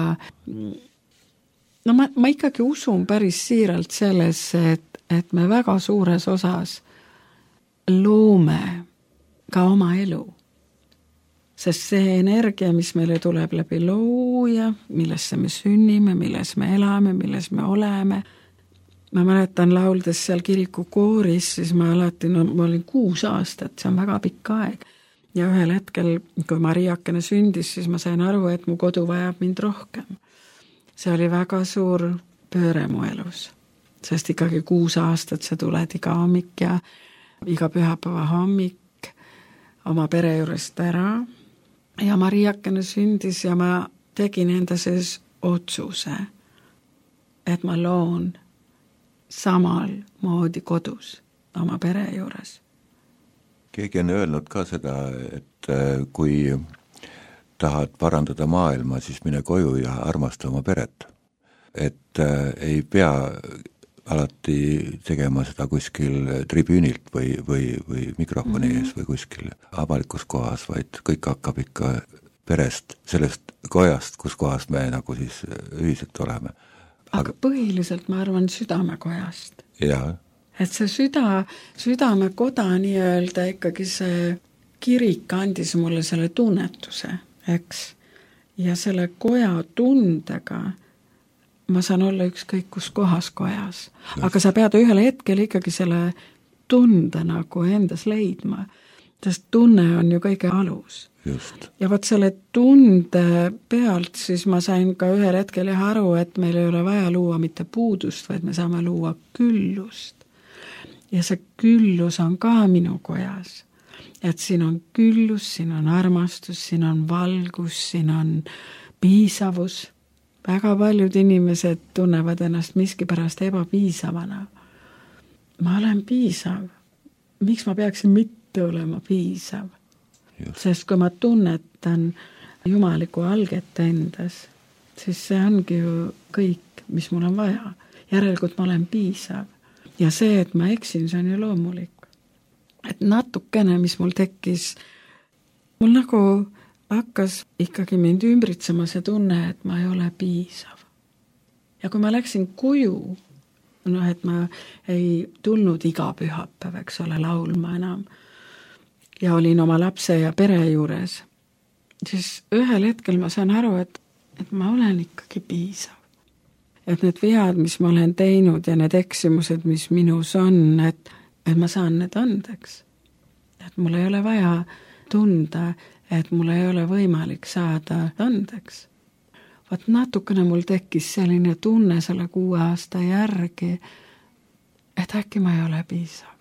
no ma, ma ikkagi usun päris siiralt sellesse, et, et me väga suures osas loome ka oma elu. Sest see energia, mis meile tuleb läbi looja, millesse me sünnime, milles me elame, milles me oleme. Ma mäletan lauldes seal kiriku kooris, siis ma alati, no ma olin kuus aastat, see on väga pikk aeg. Ja ühel hetkel, kui Mariakene sündis, siis ma sain aru, et mu kodu vajab mind rohkem. See oli väga suur pööre mu elus, sest ikkagi kuus aastat sa tuled iga hommik ja iga pühapäeva hommik oma pere juurest ära. Ja Mariakene sündis ja ma tegin enda sees otsuse, et ma loon samal moodi kodus oma pere juures. Keegi on öelnud ka seda, et kui tahad parandada maailma, siis mine koju ja armasta oma peret. Et ei pea alati tegema seda kuskil tribüünilt või, või, või mikrofoni mm-hmm. ees või kuskil avalikus kohas, vaid kõik hakkab ikka perest, sellest kojast, kus kohas me nagu siis ühiselt oleme. Aga, Aga põhiliselt ma arvan südamekojast. Jaa. Et see süda, südamekoda nii-öelda ikkagi see kirik andis mulle selle tunnetuse, eks? Ja selle koja tundega ma saan olla ükskõik kus kohas kojas. Aga sa pead ühel hetkel ikkagi selle tunde nagu endas leidma, sest tunne on ju kõige alus. Just. Ja võt selle tunde pealt siis ma sain ka ühel hetkel jah aru, et meil ei ole vaja luua mitte puudust, vaid me saame luua küllust. Ja see küllus on ka minu kojas. Et siin on küllus, siin on armastus, siin on valgus, siin on piisavus. Väga paljud inimesed tunnevad ennast miskipärast ebapiisavana. Ma olen piisav. Miks ma peaksin mitte olema piisav? Just. Sest kui ma tunnetan jumaliku alget endas, siis see ongi ju kõik, mis mul on vaja. Järelikult ma olen piisav. Ja see, et ma eksin, see on ju loomulik. Et natukene, mis mul tekkis, mul nagu hakkas ikkagi mind ümbritsema see tunne, et ma ei ole piisav. Ja kui ma läksin koju, no et ma ei tulnud iga pühapäev, eks ole, laulma enam, ja olin oma lapse ja pere juures, siis ühel hetkel ma saan aru, et, et ma olen ikkagi piisav. Et need vead, mis ma olen teinud ja need eksimused, mis minus on, et, et ma saan need andeks. Et mul ei ole vaja tunda, et mul ei ole võimalik saada andeks. Vaat natukene mul tekkis selline tunne selle kuue aasta järgi, et äkki ma ei ole piisav.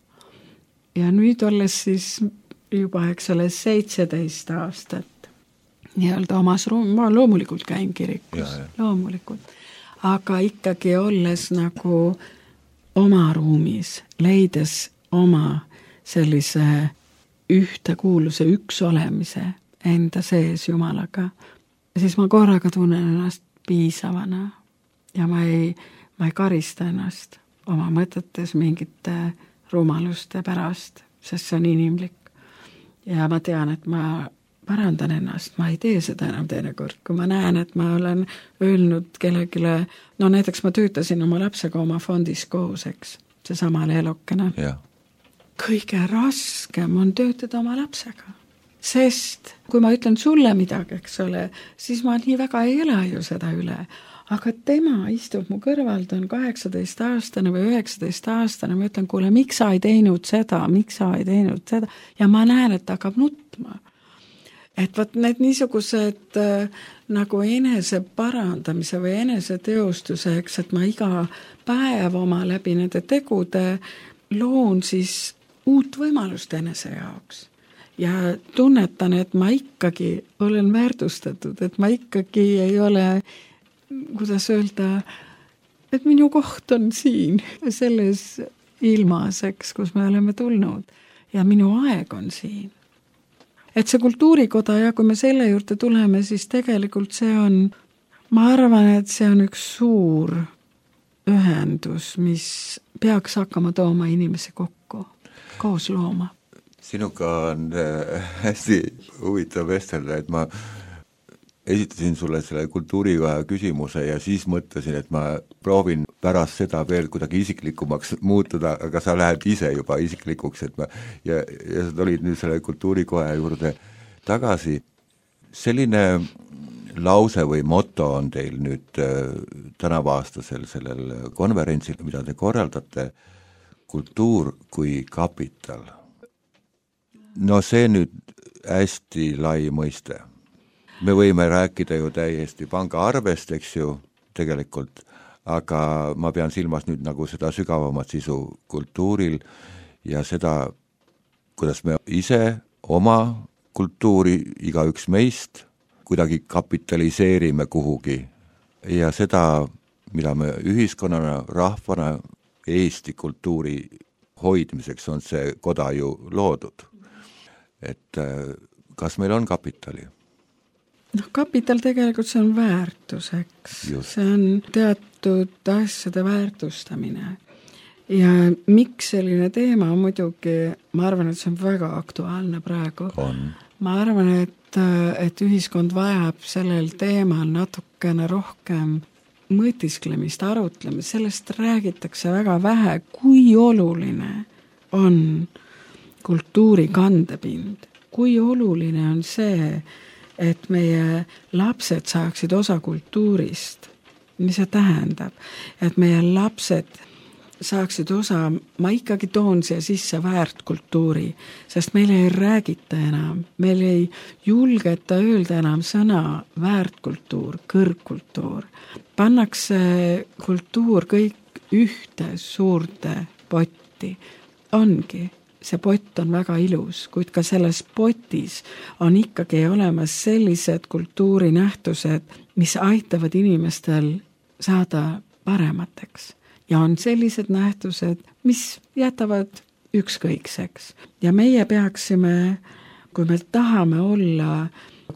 Ja nüüd olles siis juba, eks ole, seitseteist aastat nii-öelda omas ruum, ma loomulikult käin kirikus, ja, ja. loomulikult. Aga ikkagi olles nagu oma ruumis, leides oma sellise ühtekuuluse, üks olemise enda sees Jumalaga, siis ma korraga tunnen ennast piisavana ja ma ei, ma ei karista ennast oma mõtetes mingite rumaluste pärast, sest see on inimlik. Ja ma tean, et ma parandan ennast, ma ei tee seda enam teinekord, kui ma näen, et ma olen öelnud kellegile, no näiteks ma töötasin oma lapsega oma fondis koos, eks, see sama leelokene. Ja. Kõige raskem on töötada oma lapsega, sest kui ma ütlen sulle midagi, eks ole, siis ma nii väga ei ela ju seda üle, aga tema istub mu kõrval, ta on kaheksateist aastane või üheksateist aastane, ma ütlen, kuule, miks sa ei teinud seda, miks sa ei teinud seda, ja ma näen, et ta hakkab nutma. Et võt need niisugused äh, nagu enese parandamise või enese teostuseks, et ma iga päev oma läbi nende tegude loon siis uut võimalust enese jaoks. Ja tunnetan, et ma ikkagi olen väärtustatud, et ma ikkagi ei ole, kuidas öelda, et minu koht on siin selles ilmaseks, kus me oleme tulnud ja minu aeg on siin. Et see kultuurikoda ja kui me selle juurde tuleme, siis tegelikult see on, ma arvan, et see on üks suur ühendus, mis peaks hakkama tooma inimesi kokku. koos looma. Sinuga on hästi huvitav vestelda, et ma esitasin sulle selle kultuurikoja küsimuse ja siis mõtlesin, et ma proovin pärast seda veel kuidagi isiklikumaks muutuda, aga sa lähed ise juba isiklikuks, et ma ja, ja sa tulid nüüd selle kultuurikoja juurde tagasi. Selline lause või moto on teil nüüd tänavaastasel sellel konverentsil, mida te korraldate, kultuur kui kapital. No see nüüd hästi lai mõiste. Me võime rääkida ju täiesti pangaarvest, eks ju, tegelikult, aga ma pean silmas nüüd nagu seda sügavamat sisu kultuuril ja seda, kuidas me ise oma kultuuri, igaüks meist, kuidagi kapitaliseerime kuhugi ja seda, mida me ühiskonnana, rahvana, Eesti kultuuri hoidmiseks on see koda ju loodud. Et kas meil on kapitali? noh, kapital tegelikult see on väärtuseks, see on teatud asjade väärtustamine ja miks selline teema on muidugi, ma arvan, et see on väga aktuaalne praegu. On. Ma arvan, et, et ühiskond vajab sellel teemal natukene rohkem mõtisklemist, arutlemist, sellest räägitakse väga vähe, kui oluline on kultuuri kandepind, kui oluline on see, et meie lapsed saaksid osa kultuurist. Mis see tähendab? Et meie lapsed saaksid osa, ma ikkagi toon siia sisse väärtkultuuri, sest meil ei räägita enam, meil ei julgeta öelda enam sõna väärtkultuur, kõrgkultuur. Pannakse kultuur kõik ühte suurde potti. Ongi. See pott on väga ilus, kuid ka selles potis on ikkagi olemas sellised kultuurinähtused, mis aitavad inimestel saada paremateks. Ja on sellised nähtused, mis jätavad ükskõikseks. Ja meie peaksime, kui me tahame olla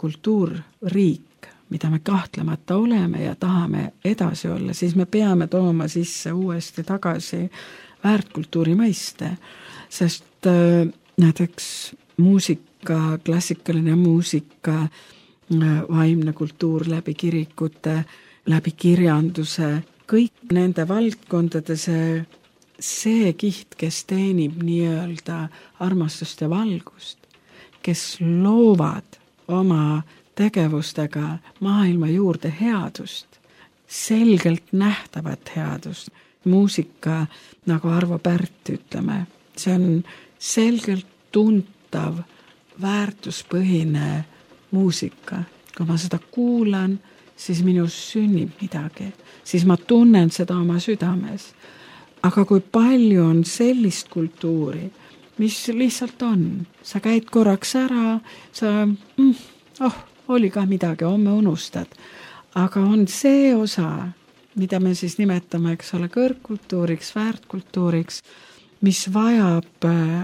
kultuurriik, mida me kahtlemata oleme ja tahame edasi olla, siis me peame tooma sisse uuesti tagasi väärtkultuuri mõiste. Sest äh, näiteks muusika, klassikaline muusika, äh, vaimne kultuur läbi kirikute, läbi kirjanduse, kõik nende valdkondade see, see kiht, kes teenib nii-öelda armastust ja valgust, kes loovad oma tegevustega maailma juurde headust, selgelt nähtavat headust. Muusika, nagu Arvo Pärt ütleme, see on selgelt tuntav, väärtuspõhine muusika. Kui ma seda kuulan, siis minus sünnib midagi. Siis ma tunnen seda oma südames. Aga kui palju on sellist kultuuri, mis lihtsalt on. Sa käid korraks ära, sa, mm, oh, oli ka midagi, homme unustad. Aga on see osa, mida me siis nimetame, eks ole, kõrgkultuuriks, väärtkultuuriks, mis vajab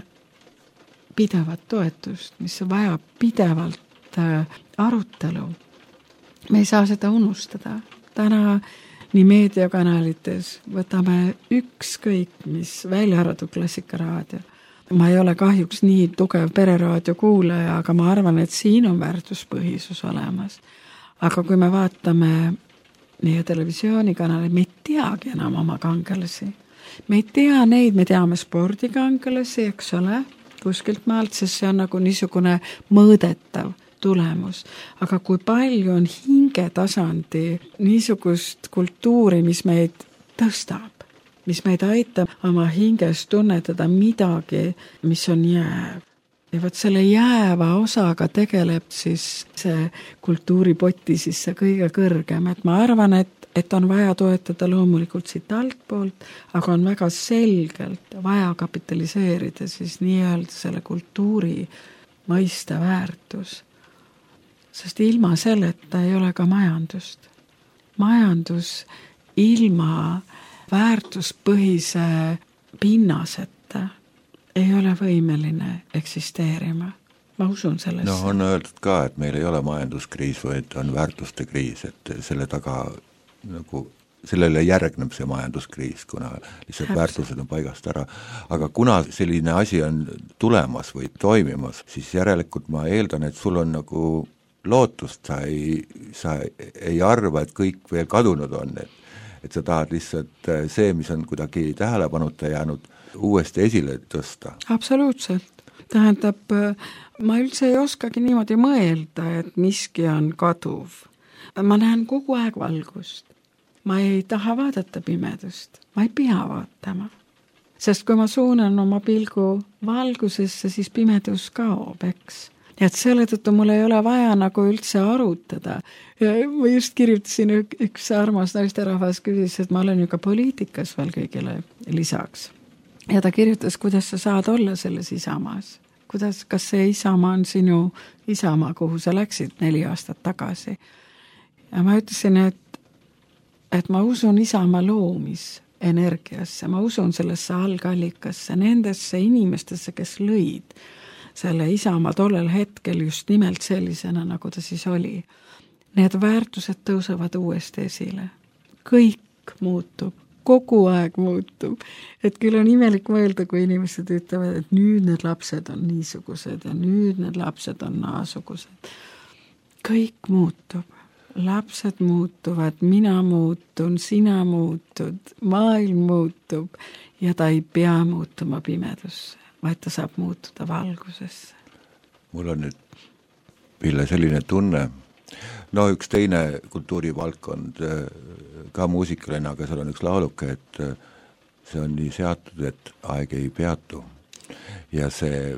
pidevat toetust, mis vajab pidevalt arutelu. Me ei saa seda unustada. Täna nii meediakanalites võtame ükskõik, mis välja arvatud Klassikaraadio. Ma ei ole kahjuks nii tugev pereraadio kuulaja, aga ma arvan, et siin on väärtuspõhisus olemas. Aga kui me vaatame nii televisioonikanali, me ei teagi enam oma kangelasi. Me ei tea neid, me teame spordikangelasi, eks ole, kuskilt maalt, sest see on nagu niisugune mõõdetav tulemus. Aga kui palju on hingetasandi niisugust kultuuri, mis meid tõstab, mis meid aitab oma hinges tunnetada midagi, mis on jääv. Ja võt selle jääva osaga tegeleb siis see kultuuripoti siis see kõige kõrgem. Et ma arvan, et et on vaja toetada loomulikult siit altpoolt, aga on väga selgelt vaja kapitaliseerida siis nii-öelda selle kultuuri mõiste väärtus. Sest ilma selleta ei ole ka majandust. Majandus ilma väärtuspõhise pinnaseta ei ole võimeline eksisteerima. Ma usun sellesse. No on öeldud ka, et meil ei ole majanduskriis, vaid on väärtuste kriis, et selle taga nagu sellele järgneb see majanduskriis, kuna lihtsalt väärtused on paigast ära. Aga kuna selline asi on tulemas või toimimas, siis järelikult ma eeldan, et sul on nagu lootust, sa ei, sa ei arva, et kõik veel kadunud on, et, et sa tahad lihtsalt see, mis on kuidagi tähelepanuta jäänud, uuesti esile tõsta. Absoluutselt. Tähendab, ma üldse ei oskagi niimoodi mõelda, et miski on kaduv. Ma näen kogu aeg valgust. Ma ei taha vaadata pimedust. Ma ei pea vaatama. Sest kui ma suunan oma pilgu valgusesse, siis pimedus kaob, eks. Et selle tõttu mul ei ole vaja nagu üldse arutada. Ja ma just kirjutasin üks armas naisterahvas küsis, et ma olen ju ka poliitikas veel kõigile lisaks. Ja ta kirjutas, kuidas sa saad olla selles isamaas. Kuidas, kas see isamaa on sinu isamaa, kuhu sa läksid neli aastat tagasi. Ja ma ütlesin, et, et ma usun isamaa loomis energiasse, ma usun sellesse algallikasse, nendesse inimestesse, kes lõid selle isamaa tollel hetkel just nimelt sellisena, nagu ta siis oli. Need väärtused tõusevad uuesti esile. Kõik muutub, kogu aeg muutub. Et küll on imelik mõelda, kui inimesed ütlevad, et nüüd need lapsed on niisugused ja nüüd need lapsed on naasugused. Kõik muutub. Lapsed muutuvad, mina muutun, sina muutud, maailm muutub ja ta ei pea muutuma pimedusse, vaid ta saab muutuda valgusesse. Mul on nüüd, Pille, selline tunne, no üks teine kultuurivaldkond, ka muusikaline, aga seal on üks lauluke, et see on nii seatud, et aeg ei peatu. Ja see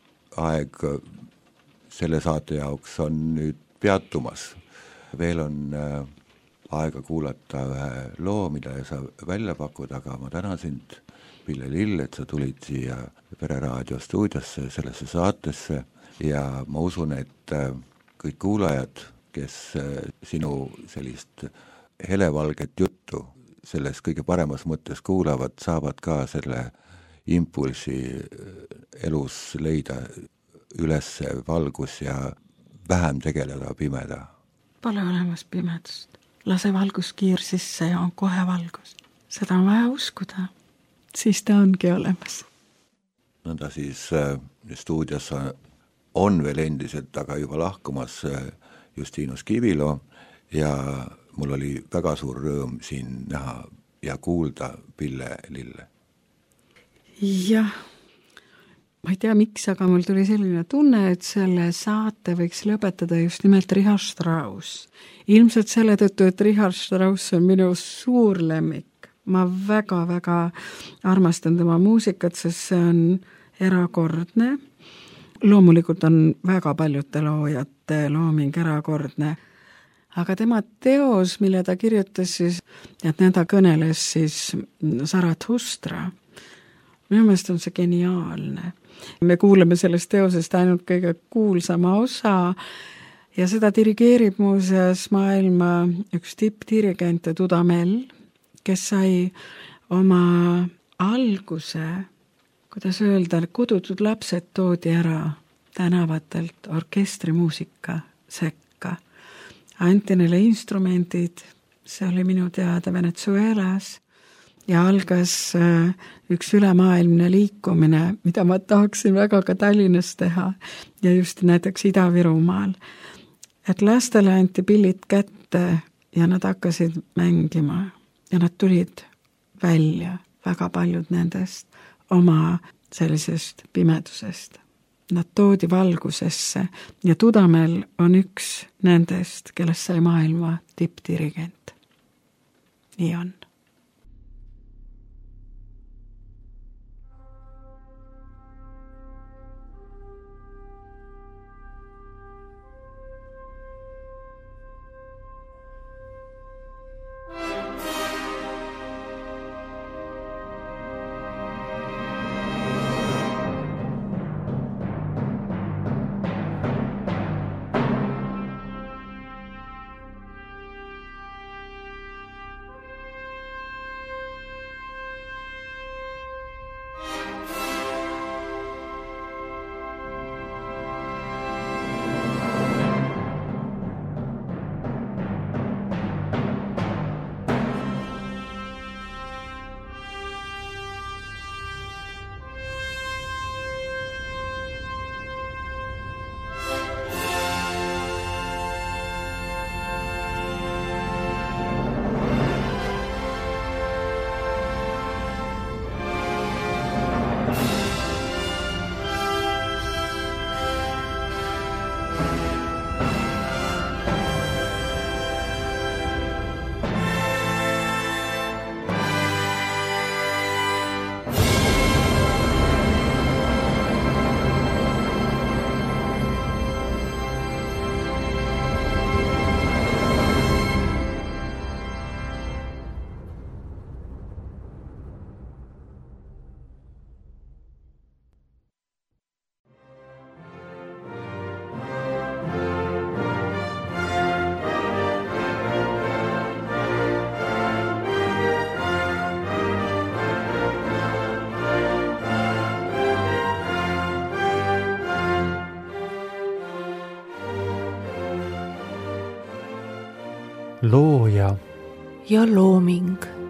aeg selle saate jaoks on nüüd peatumas. Veel on äh, aega kuulata ühe loo, mida sa välja pakud, aga ma tänan sind, Pille Lill, et sa tulid siia Pereraadio stuudiosse, sellesse saatesse ja ma usun, et äh, kõik kuulajad, kes äh, sinu sellist helevalget juttu selles kõige paremas mõttes kuulavad, saavad ka selle impulsi elus leida üles valgus ja vähem tegeleda pimeda. Pole olemas pimedust. Lase valguskiir sisse ja on kohe valgus. Seda on vaja uskuda. Siis ta ongi olemas. Nõnda siis äh, stuudios on veel endiselt, aga juba lahkumas äh, Justinus Kivilo ja mul oli väga suur rõõm siin näha ja kuulda Pille Lille. Jah. Ma ei tea miks, aga mul tuli selline tunne, et selle saate võiks lõpetada just nimelt Richard Strauss. Ilmselt selle tõttu, et Richard Strauss on minu suur lemmik. Ma väga-väga armastan tema muusikat, sest see on erakordne. Loomulikult on väga paljude loojate looming erakordne. Aga tema teos, mille ta kirjutas siis, et nenda kõneles siis Zarathustra, minu meelest on see geniaalne. Me kuuleme sellest teosest ainult kõige kuulsama osa ja seda dirigeerib muuseas maailma üks tippdirigente Dudamel, kes sai oma alguse, kuidas öelda, kodutud lapsed toodi ära tänavatelt orkestrimuusika sekka. Anti neile instrumendid, see oli minu teada Venezuelas, ja algas üks ülemaailmne liikumine, mida ma tahaksin väga ka Tallinnas teha ja just näiteks Ida-Virumaal. Et lastele anti pillid kätte ja nad hakkasid mängima ja nad tulid välja, väga paljud nendest, oma sellisest pimedusest. Nad toodi valgusesse ja Dudamel on üks nendest, kellest sai maailma tippdirigent. Nii on. looja ja looming.